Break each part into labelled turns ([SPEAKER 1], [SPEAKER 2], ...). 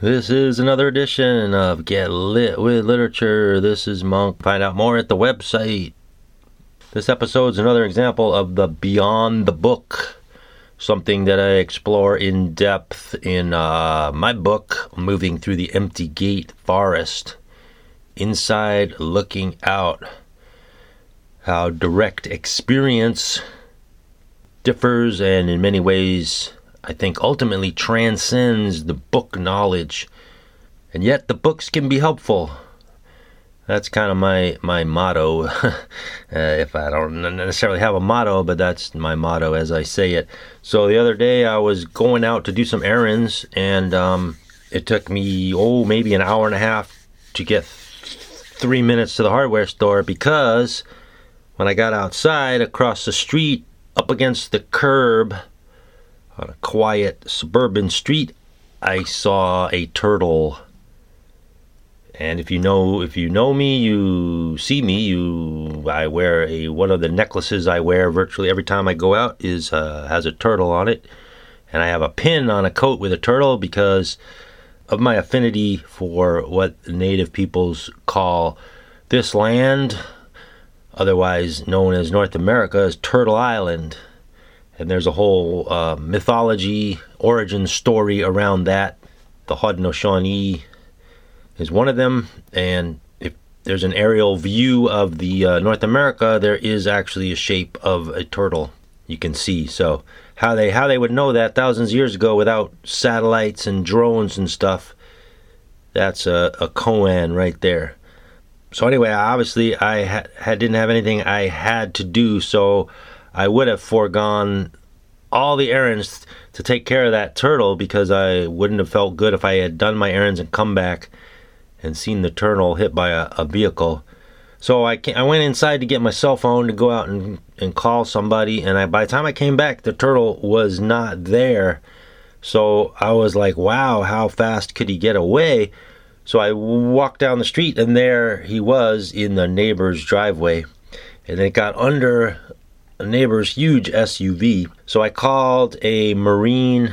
[SPEAKER 1] This is another edition of Get Lit with Literature. This is Monk. Find out more at the website. This episode is another example of the Beyond the Book, something that I explore in depth in my book, Moving Through the Empty Gate Forest. Inside Looking Out. How direct experience differs and in many ways I think ultimately transcends the book knowledge. And yet the books can be helpful. That's kind of my motto. If I don't necessarily have a motto, but that's my motto as I say it. So the other day I was going out to do some errands, and it took me, maybe an hour and a half to get 3 minutes to the hardware store, because when I got outside across the street, up against the curb, on a quiet suburban street, I saw a turtle. And if you know me, you see me. I wear one of the necklaces I wear virtually every time I go out has a turtle on it, and I have a pin on a coat with a turtle because of my affinity for what native peoples call this land, otherwise known as North America, as Turtle Island. And there's a whole mythology, origin story around that. The Haudenosaunee is one of them, and if there's an aerial view of the North America, there is actually a shape of a turtle you can see. So how they would know that thousands of years ago without satellites and drones and stuff, that's a koan right there. So anyway, obviously I didn't have anything I had to do, so I would have foregone all the errands to take care of that turtle, because I wouldn't have felt good if I had done my errands and come back and seen the turtle hit by a vehicle. So I went inside to get my cell phone to go out and call somebody, and by the time I came back, the turtle was not there. So I was like, wow, how fast could he get away? So I walked down the street, and there he was in the neighbor's driveway, and it got under a neighbor's huge SUV. So I called a New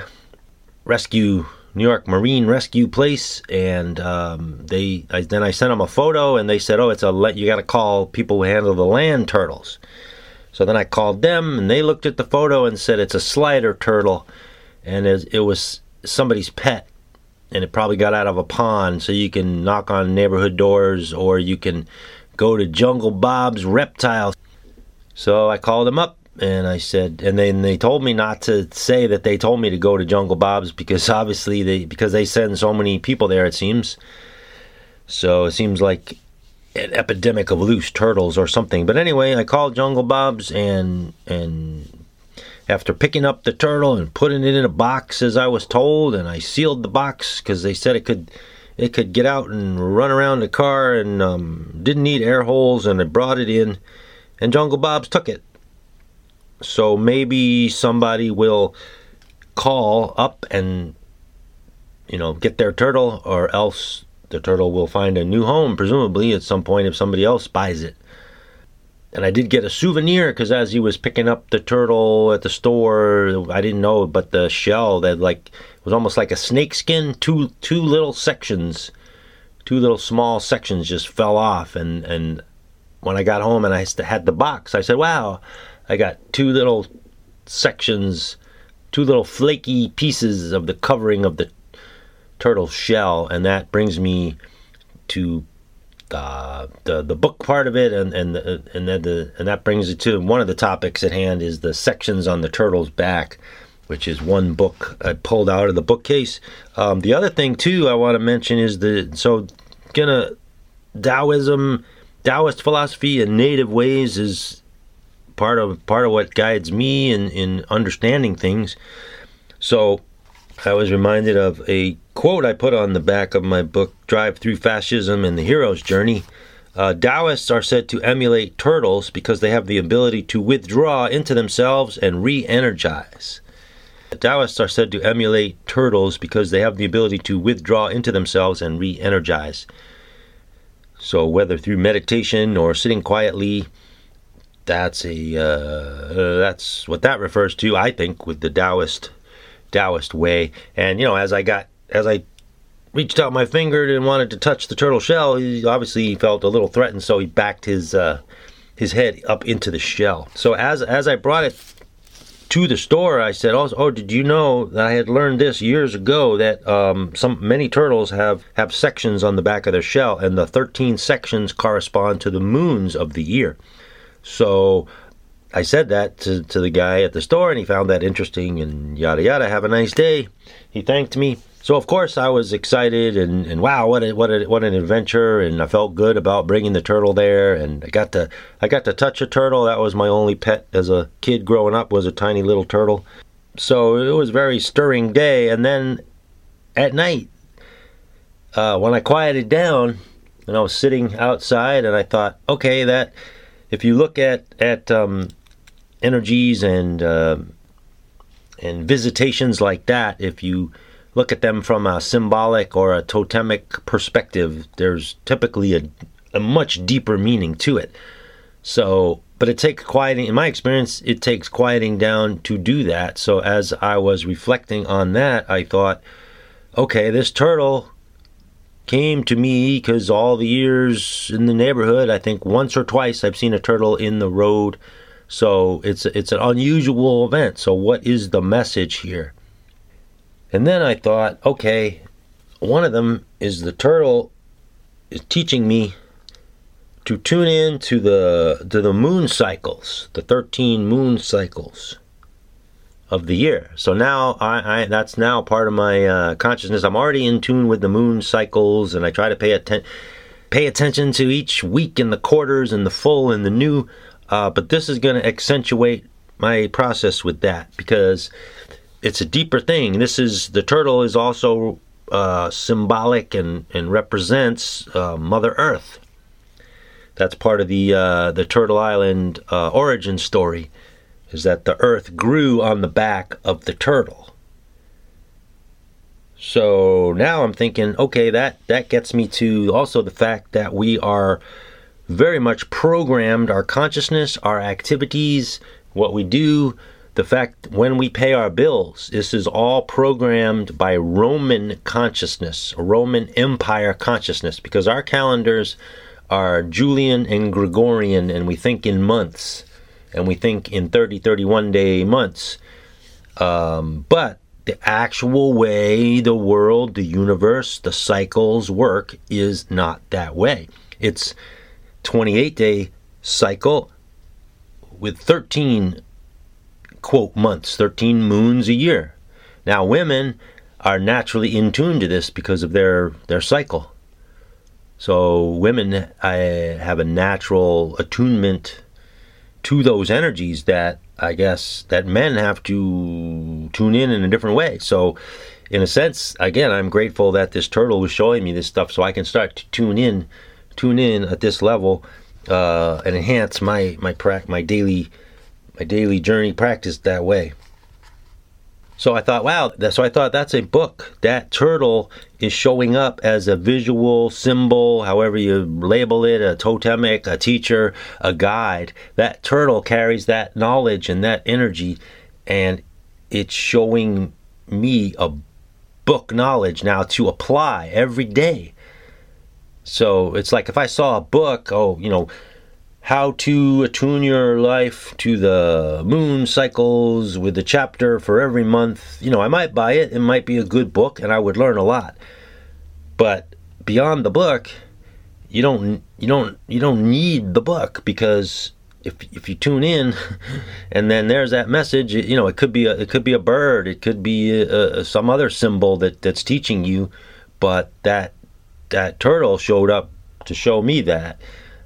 [SPEAKER 1] York Marine Rescue place, and then I sent them a photo, and they said, you got to call people who handle the land turtles. So then I called them, and they looked at the photo and said it's a slider turtle, and it was somebody's pet, and it probably got out of a pond. So you can knock on neighborhood doors, or you can go to Jungle Bob's Reptiles. So I called them up, and I said, and then they told me not to say that they told me to go to Jungle Bob's, because obviously because they send so many people there, it seems. So it seems like an epidemic of loose turtles or something. But anyway, I called Jungle Bob's, and after picking up the turtle and putting it in a box as I was told, and I sealed the box because they said it could get out and run around the car and didn't need air holes, and I brought it in. And Jungle Bob's took it. So maybe somebody will call up and, get their turtle, or else the turtle will find a new home, presumably, at some point if somebody else buys it. And I did get a souvenir, because as he was picking up the turtle at the store, I didn't know, but the shell that it was almost like a snake skin, two little small sections just fell off, and when I got home and I had the box, I said, wow, I got two little sections, two little flaky pieces of the covering of the turtle shell. And that brings me to the book part of it, and that brings it to one of the topics at hand, is the sections on the turtle's back, which is one book I pulled out of the bookcase. The other thing too I want to mention is Taoist philosophy and native ways is part of what guides me in understanding things. So I was reminded of a quote I put on the back of my book, Drive Through Fascism and the Hero's Journey. Taoists are said to emulate turtles because they have the ability to withdraw into themselves and re-energize. Taoists are said to emulate turtles because they have the ability to withdraw into themselves and re-energize. So whether through meditation or sitting quietly, that's what that refers to, I think, with the Taoist way. And as I reached out my finger and wanted to touch the turtle shell. He obviously felt a little threatened, so he backed his head up into the shell. So as I brought it to the store, I said, "Oh, did you know that I had learned this years ago that many turtles have sections on the back of their shell, and the 13 sections correspond to the moons of the year." So I said that to the guy at the store, and he found that interesting, and yada yada. Have a nice day. He thanked me. So of course I was excited, and wow, what an adventure, and I felt good about bringing the turtle there, and I got to touch a turtle. That was my only pet as a kid growing up, was a tiny little turtle. So it was a very stirring day. And then at night, when I quieted down, and I was sitting outside, and I thought, okay, that if you look at energies and visitations like that, if you look at them from a symbolic or a totemic perspective, there's typically a much deeper meaning to it. So, but it takes quieting, in my experience, it takes quieting down to do that. So as I was reflecting on that, I thought, okay, this turtle came to me because all the years in the neighborhood, I think once or twice I've seen a turtle in the road. So it's an unusual event. So what is the message here? And then I thought, okay, one of them is the turtle is teaching me to tune in to the moon cycles, the 13 moon cycles of the year. So now I that's now part of my consciousness. I'm already in tune with the moon cycles, and I try to pay attention to each week and the quarters and the full and the new. But this is going to accentuate my process with that, because it's a deeper thing. The turtle is also symbolic and represents Mother Earth. That's part of the Turtle Island origin story, is that the earth grew on the back of the turtle. So now I'm thinking, okay, that gets me to also the fact that we are very much programmed, our consciousness, our activities, what we do, the fact when we pay our bills, this is all programmed by Roman consciousness, Roman Empire consciousness, because our calendars are Julian and Gregorian, and we think in months, and we think in 30, 31-day months. But the actual way the world, the universe, the cycles work is not that way. It's 28-day cycle with 13 quote months, 13 moons a year. Now women are naturally in tune to this because of their cycle. So women have a natural attunement to those energies that I guess that men have to tune in a different way. So in a sense, again, I'm grateful that this turtle was showing me this stuff so I can start to tune in at this level and enhance my daily journey practice that way. So I thought, wow, that's a book. That turtle is showing up as a visual symbol, however you label it, a totemic, a teacher, a guide. That turtle carries that knowledge and that energy, and it's showing me a book knowledge now to apply every day. So it's like if I saw a book, how to attune your life to the moon cycles with a chapter for every month. I might buy it. It might be a good book, and I would learn a lot. But beyond the book, you don't need the book, because if you tune in, and then there's that message. It could be a bird. It could be some other symbol that's teaching you. But that turtle showed up to show me that.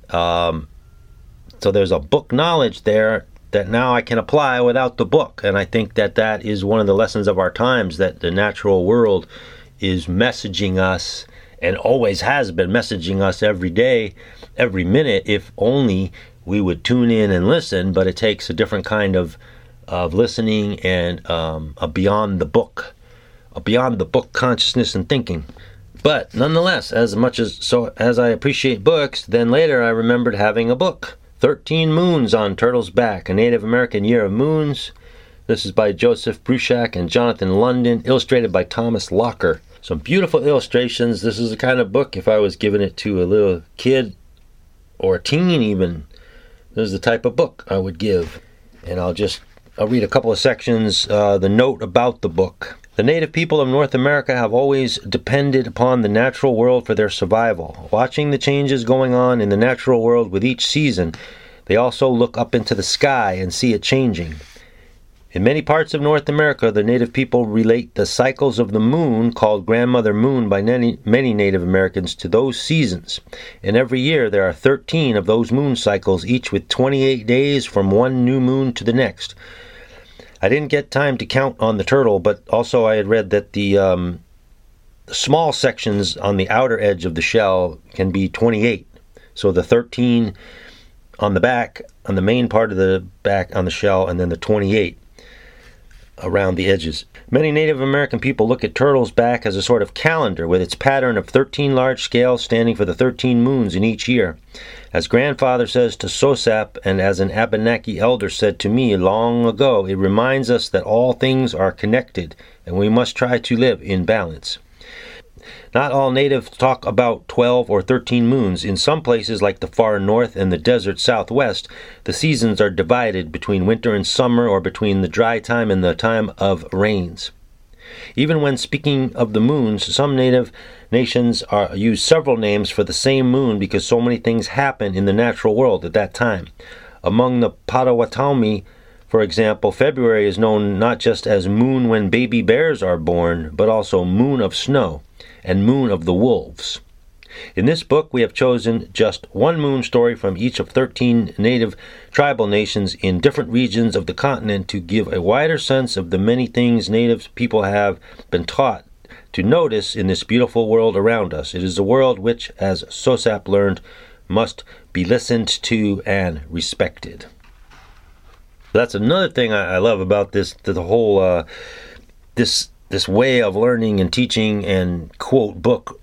[SPEAKER 1] So there's a book knowledge there that now I can apply without the book. And I think that is one of the lessons of our times, that the natural world is messaging us, and always has been messaging us every day, every minute, if only we would tune in and listen. But it takes a different kind of listening and a beyond the book consciousness and thinking. But nonetheless, as I appreciate books, then later I remembered having a book. 13 Moons on Turtle's Back, a Native American Year of Moons. This is by Joseph Bruchac and Jonathan London, illustrated by Thomas Locker. Some beautiful illustrations. This is the kind of book, if I was giving it to a little kid or a teen even, this is the type of book I would give. And I'll read a couple of sections, the note about the book. The native people of North America have always depended upon the natural world for their survival. Watching the changes going on in the natural world with each season, they also look up into the sky and see it changing. In many parts of North America, the native people relate the cycles of the moon, called Grandmother Moon by many Native Americans, to those seasons. And every year there are 13 of those moon cycles, each with 28 days from one new moon to the next. I didn't get time to count on the turtle, but also I had read that the small sections on the outer edge of the shell can be 28. So the 13 on the back, on the main part of the back on the shell, and then the 28 around the edges. Many Native American people look at turtles' back as a sort of calendar with its pattern of 13 large scales standing for the 13 moons in each year. As grandfather says to Sosap, and as an Abenaki elder said to me long ago, it reminds us that all things are connected and we must try to live in balance. Not all natives talk about 12 or 13 moons. In some places like the far north and the desert southwest, the seasons are divided between winter and summer, or between the dry time and the time of rains. Even when speaking of the moons, some native nations use several names for the same moon because so many things happen in the natural world at that time. Among the Potawatomi, for example, February is known not just as moon when baby bears are born, but also moon of snow and moon of the wolves. In this book, we have chosen just one moon story from each of 13 native tribal nations in different regions of the continent to give a wider sense of the many things native people have been taught to notice in this beautiful world around us. It is a world which, as Sosap learned, must be listened to and respected. That's another thing I love about this, the whole this way of learning and teaching and quote book,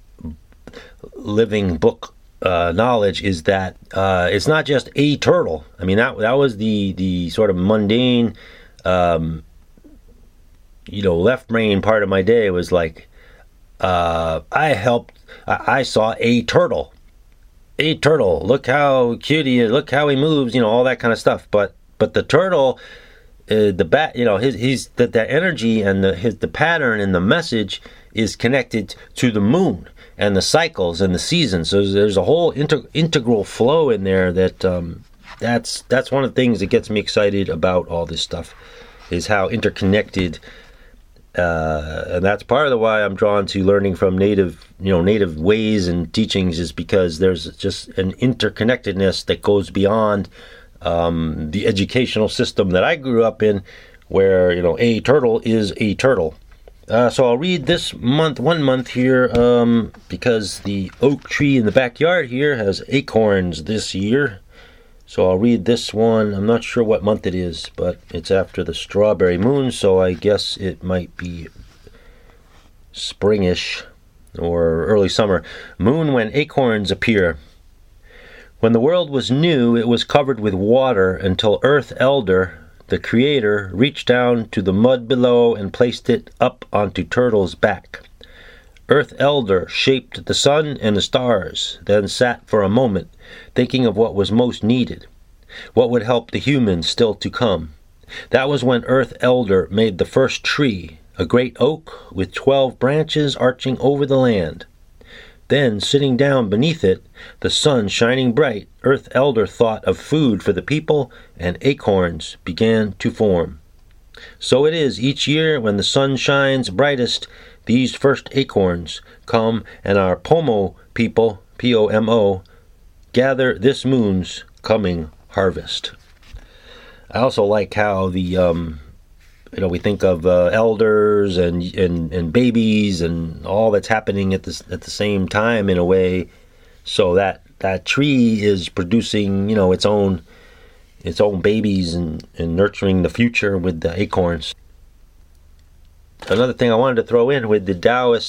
[SPEAKER 1] living book knowledge, is that it's not just a turtle. I mean, that was the sort of mundane, left brain part of my day. Was like, I saw a turtle. A turtle. Look how cute he is. Look how he moves. All that kind of stuff. But the turtle, the bat, that energy and the pattern and the message is connected to the moon and the cycles and the seasons. So there's a whole integral flow in there that's one of the things that gets me excited about all this stuff, is how interconnected. And that's part of the why I'm drawn to learning from native ways and teachings, is because there's just an interconnectedness that goes beyond the educational system that I grew up in, where a turtle is a turtle. So I'll read this one month here, because the oak tree in the backyard here has acorns this year. So I'll read this one. I'm not sure what month it is, but it's after the strawberry moon, so I guess it might be springish or early summer. Moon when acorns appear. When the world was new, it was covered with water until Earth Elder, the Creator, reached down to the mud below and placed it up onto Turtle's back. Earth Elder shaped the sun and the stars, then sat for a moment, thinking of what was most needed, what would help the humans still to come. That was when Earth Elder made the first tree, a great oak with 12 branches arching over the land. Then, sitting down beneath it, the sun shining bright, Earth Elder thought of food for the people, and acorns began to form. So it is each year when the sun shines brightest, these first acorns come, and our Pomo people, P-O-M-O, gather this moon's coming harvest. I also like how we think of elders and babies and all that's happening at the same time in a way, so that tree is producing its own babies and nurturing the future with the acorns. Another thing I wanted to throw in with the Taoist,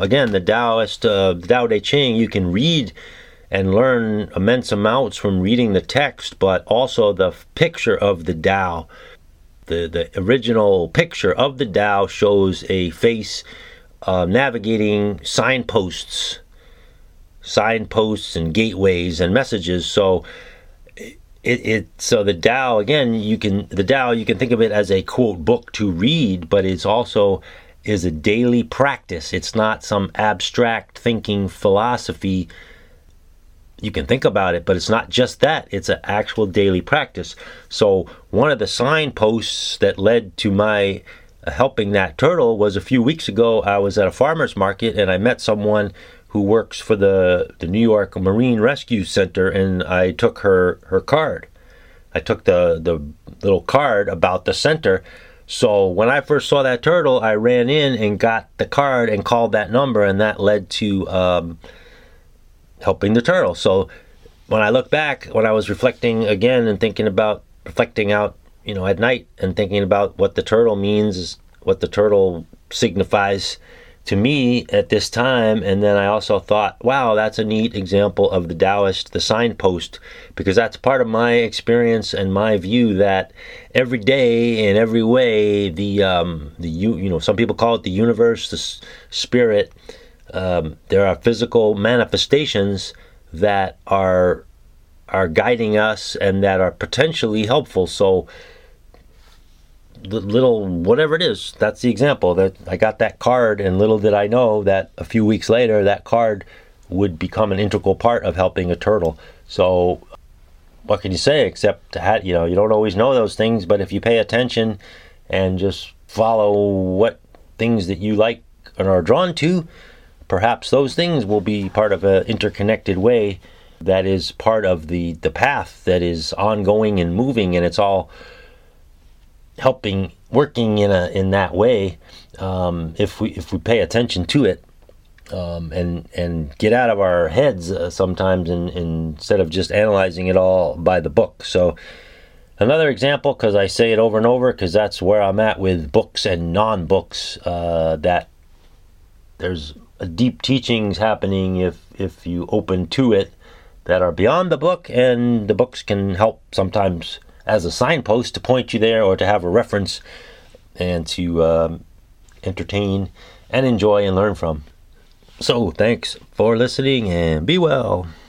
[SPEAKER 1] the Tao Te Ching, you can read and learn immense amounts from reading the text, but also the picture of the Tao. The original picture of the Tao shows a face navigating signposts and gateways and messages. So so the Tao, again, you can think of it as a quote book to read, but it's also is a daily practice. It's not some abstract thinking philosophy. You can think about it, but it's not just that. It's an actual daily practice. So one of the signposts that led to my helping that turtle was a few weeks ago. I was at a farmer's market and I met someone who works for the New York Marine Rescue Center, and I took her card. I took the little card about the center. So when I first saw that turtle, I ran in and got the card and called that number, and that led to helping the turtle. So when I look back, when I was reflecting again and reflecting out, at night and thinking about what the turtle means, what the turtle signifies to me at this time, and then I also thought, wow, that's a neat example of the Taoist, the signpost, because that's part of my experience and my view that every day in every way, some people call it the universe, the spirit. There are physical manifestations that are guiding us and that are potentially helpful. So the little, whatever it is, that's the example. That I got that card, and little did I know that a few weeks later that card would become an integral part of helping a turtle. So what can you say except you don't always know those things, but if you pay attention and just follow what things that you like and are drawn to, perhaps those things will be part of an interconnected way that is part of the path that is ongoing and moving, and it's all working in that way, if we pay attention to it, and get out of our heads sometimes, instead of just analyzing it all by the book. So another example, because I say it over and over, because that's where I'm at with books and non-books, that there's deep teachings happening if you open to it that are beyond the book, and the books can help sometimes as a signpost to point you there, or to have a reference and to entertain and enjoy and learn from. So thanks for listening, and be well.